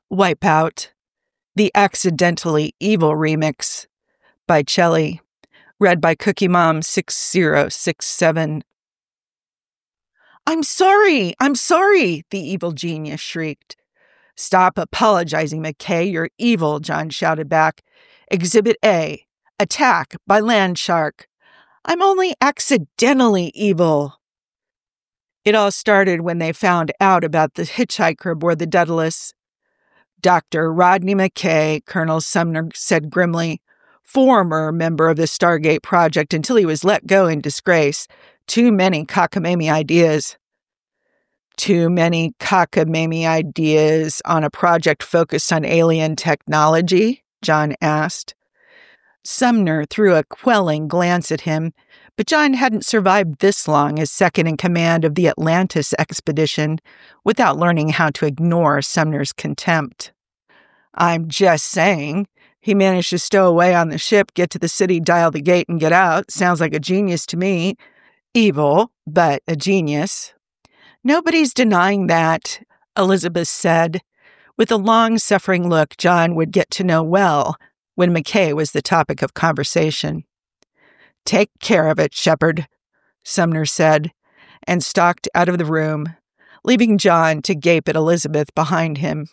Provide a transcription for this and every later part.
Wipeout, the Accidentally Evil Remix by Chelly, read by Cookie Mom 6067. I'm sorry, the evil genius shrieked. Stop apologizing, McKay, you're evil, John shouted back. Exhibit A, attack by land shark. I'm only accidentally evil. It all started when they found out about the hitchhiker aboard the Daedalus. Dr. Rodney McKay, Colonel Sumner said grimly, former member of the Stargate Project until he was let go in disgrace. Too many cockamamie ideas. Too many cockamamie ideas on a project focused on alien technology? John asked. Sumner threw a quelling glance at him, but John hadn't survived this long as second in command of the Atlantis expedition without learning how to ignore Sumner's contempt. I'm just saying. He managed to stow away on the ship, get to the city, dial the gate, and get out. Sounds like a genius to me. Evil, but a genius. Nobody's denying that, Elizabeth said. With a long-suffering look John would get to know well when McKay was the topic of conversation. Take care of it, Shepard, Sumner said, and stalked out of the room, leaving John to gape at Elizabeth behind him.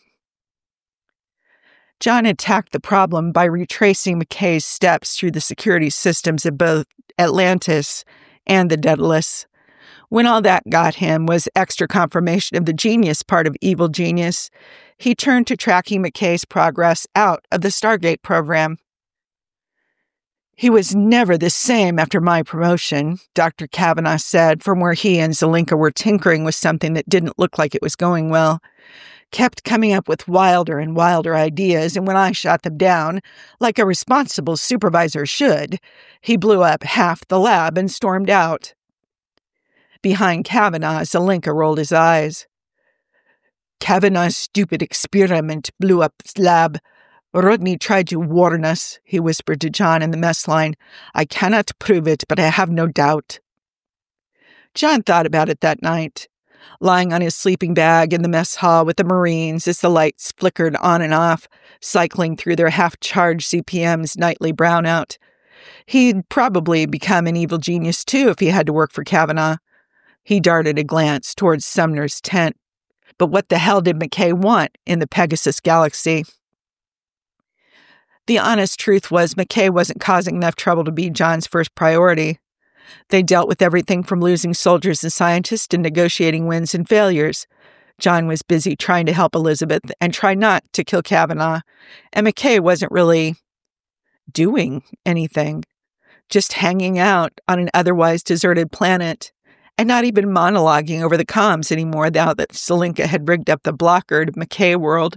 John attacked the problem by retracing McKay's steps through the security systems of both Atlantis and the Daedalus. When all that got him was extra confirmation of the genius part of Evil Genius, he turned to tracking McKay's progress out of the Stargate program. He was never the same after my promotion, Dr. Kavanaugh said from where he and Zelenka were tinkering with something that didn't look like it was going well. Kept coming up with wilder and wilder ideas, and when I shot them down, like a responsible supervisor should, he blew up half the lab and stormed out. Behind Kavanaugh, Zelenka rolled his eyes. Kavanaugh's stupid experiment blew up the lab. Rodney tried to warn us, he whispered to John in the mess line. I cannot prove it, but I have no doubt. John thought about it that night, lying on his sleeping bag in the mess hall with the Marines as the lights flickered on and off, cycling through their half-charged CPM's nightly brownout. He'd probably become an evil genius, too, if he had to work for Kavanaugh. He darted a glance towards Sumner's tent. But what the hell did McKay want in the Pegasus Galaxy? The honest truth was McKay wasn't causing enough trouble to be John's first priority. They dealt with everything from losing soldiers and scientists to negotiating wins and failures. John was busy trying to help Elizabeth and try not to kill Kavanaugh, and McKay wasn't really doing anything, just hanging out on an otherwise deserted planet. And not even monologuing over the comms anymore now that Zelenka had rigged up the blocker to McKay World,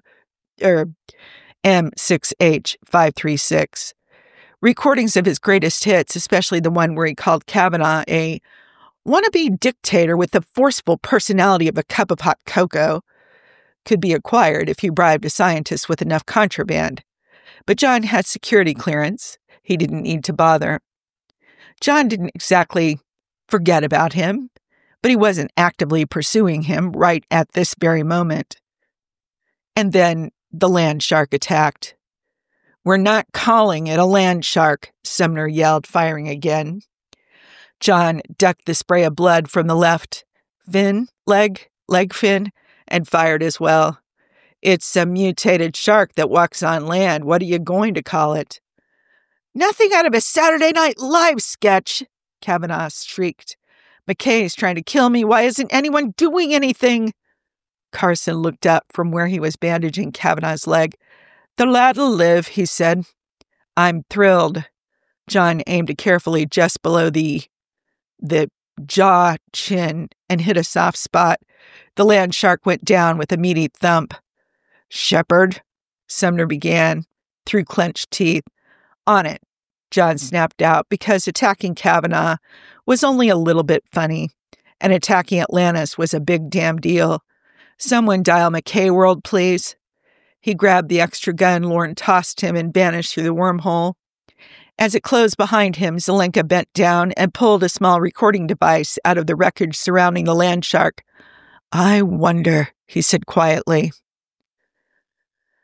M6H536. Recordings of his greatest hits, especially the one where he called Kavanaugh a wannabe dictator with the forceful personality of a cup of hot cocoa, could be acquired if you bribed a scientist with enough contraband. But John had security clearance. He didn't need to bother. John didn't exactly forget about him, but he wasn't actively pursuing him right at this very moment. And then the land shark attacked. We're not calling it a land shark, Sumner yelled, firing again. John ducked the spray of blood from the left leg fin, and fired as well. It's a mutated shark that walks on land. What are you going to call it? Nothing out of a Saturday Night Live sketch, Kavanaugh shrieked. McKay's trying to kill me. Why isn't anyone doing anything? Carson looked up from where he was bandaging Kavanaugh's leg. The lad'll live, he said. I'm thrilled. John aimed carefully just below the jaw chin and hit a soft spot. The land shark went down with a meaty thump. Shepard, Sumner began, through clenched teeth. On it, John snapped out, because attacking Kavanaugh was only a little bit funny, and attacking Atlantis was a big damn deal. Someone dial McKay World, please. He grabbed the extra gun Lorne tossed him and vanished through the wormhole. As it closed behind him, Zelenka bent down and pulled a small recording device out of the wreckage surrounding the land shark. I wonder, he said quietly.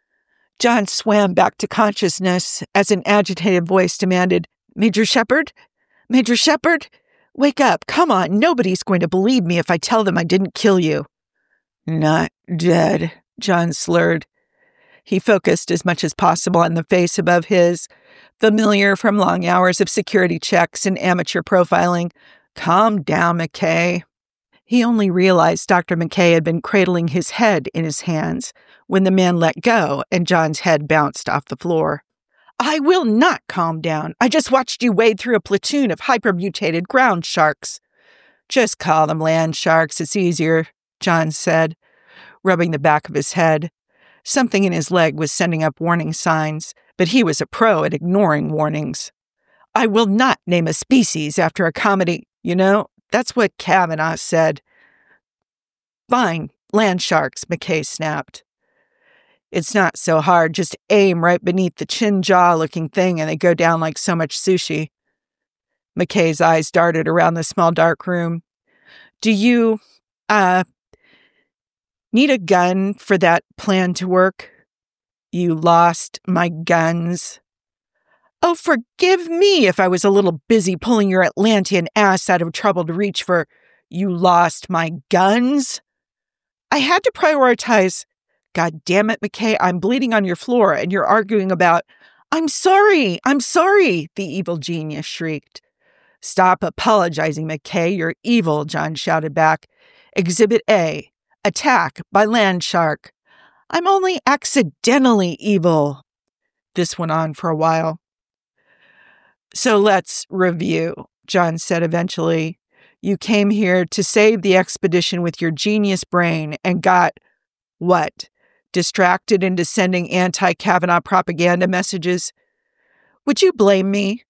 John swam back to consciousness as an agitated voice demanded, "Major Shepard? Major Shepard? Wake up, come on, nobody's going to believe me if I tell them I didn't kill you." "Not dead," John slurred. He focused as much as possible on the face above his, familiar from long hours of security checks and amateur profiling. "Calm down, McKay." He only realized Dr. McKay had been cradling his head in his hands when the man let go and John's head bounced off the floor. "I will not calm down. I just watched you wade through a platoon of hypermutated ground sharks." "Just call them land sharks. It's easier," John said, rubbing the back of his head. Something in his leg was sending up warning signs, but he was a pro at ignoring warnings. "I will not name a species after a comedy. You know, that's what Kavanaugh said." "Fine, land sharks," McKay snapped. "It's not so hard. Just aim right beneath the chin-jaw-looking thing and they go down like so much sushi." McKay's eyes darted around the small dark room. "Do you, need a gun for that plan to work?" "You lost my guns." "Oh, forgive me if I was a little busy pulling your Atlantean ass out of trouble to reach for, you lost my guns?" "I had to prioritize." "God damn it, McKay, I'm bleeding on your floor and you're arguing about—" I'm sorry, the evil genius shrieked. "Stop apologizing, McKay, you're evil," John shouted back. "Exhibit A, attack by land shark." "I'm only accidentally evil." This went on for a while. "So let's review," John said eventually. "You came here to save the expedition with your genius brain and got, what, distracted into sending anti-Kavanaugh propaganda messages?" "Would you blame me?"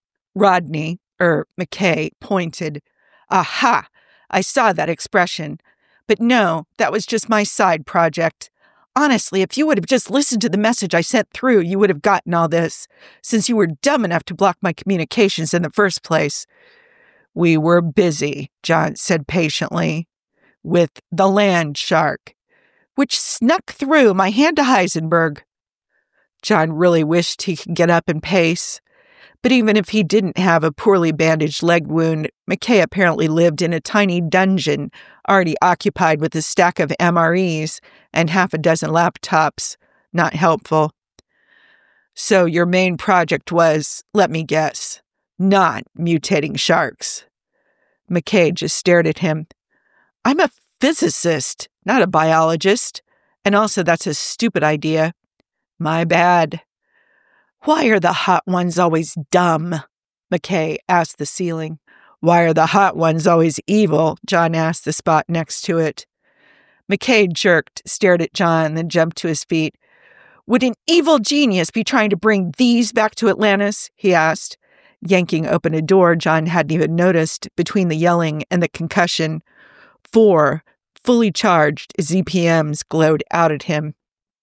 McKay pointed. "Aha! I saw that expression. But no, that was just my side project. Honestly, if you would have just listened to the message I sent through, you would have gotten all this, since you were dumb enough to block my communications in the first place." "We were busy," John said patiently, "with the land shark, which snuck through my hand to Heisenberg." John really wished he could get up and pace. But even if he didn't have a poorly bandaged leg wound, McKay apparently lived in a tiny dungeon already occupied with a stack of MREs and half a dozen laptops. Not helpful. "So your main project was, let me guess, not mutating sharks?" McKay just stared at him. "I'm a physicist, not a biologist. And also that's a stupid idea." "My bad." "Why are the hot ones always dumb?" McKay asked the ceiling. "Why are the hot ones always evil?" John asked the spot next to it. McKay jerked, stared at John, then jumped to his feet. "Would an evil genius be trying to bring these back to Atlantis?" he asked, yanking open a door John hadn't even noticed between the yelling and the concussion. 4 fully charged ZPMs glowed out at him.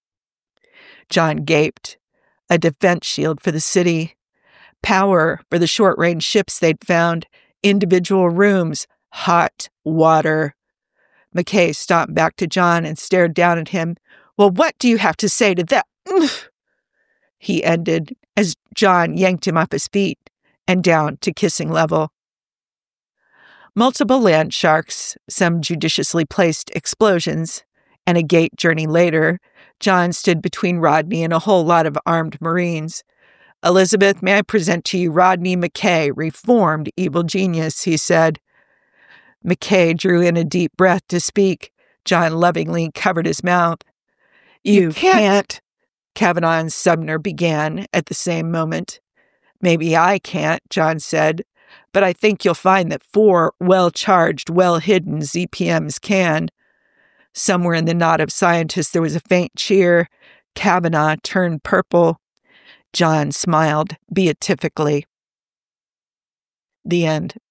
John gaped. A defense shield for the city. Power for the short-range ships they'd found. Individual rooms. Hot water. McKay stomped back to John and stared down at him. "Well, what do you have to say to that?" he ended as John yanked him off his feet and down to kissing level. Multiple land sharks, some judiciously placed explosions, and a gate journey later, John stood between Rodney and a whole lot of armed Marines. "Elizabeth, may I present to you Rodney McKay, reformed evil genius," he said. McKay drew in a deep breath to speak. John lovingly covered his mouth. You can't, Kavanaugh and Sumner began at the same moment. "Maybe I can't," John said, "but I think you'll find that 4 well-charged, well-hidden ZPMs can." Somewhere in the knot of scientists there was a faint cheer. Kavanaugh turned purple. John smiled beatifically. The end.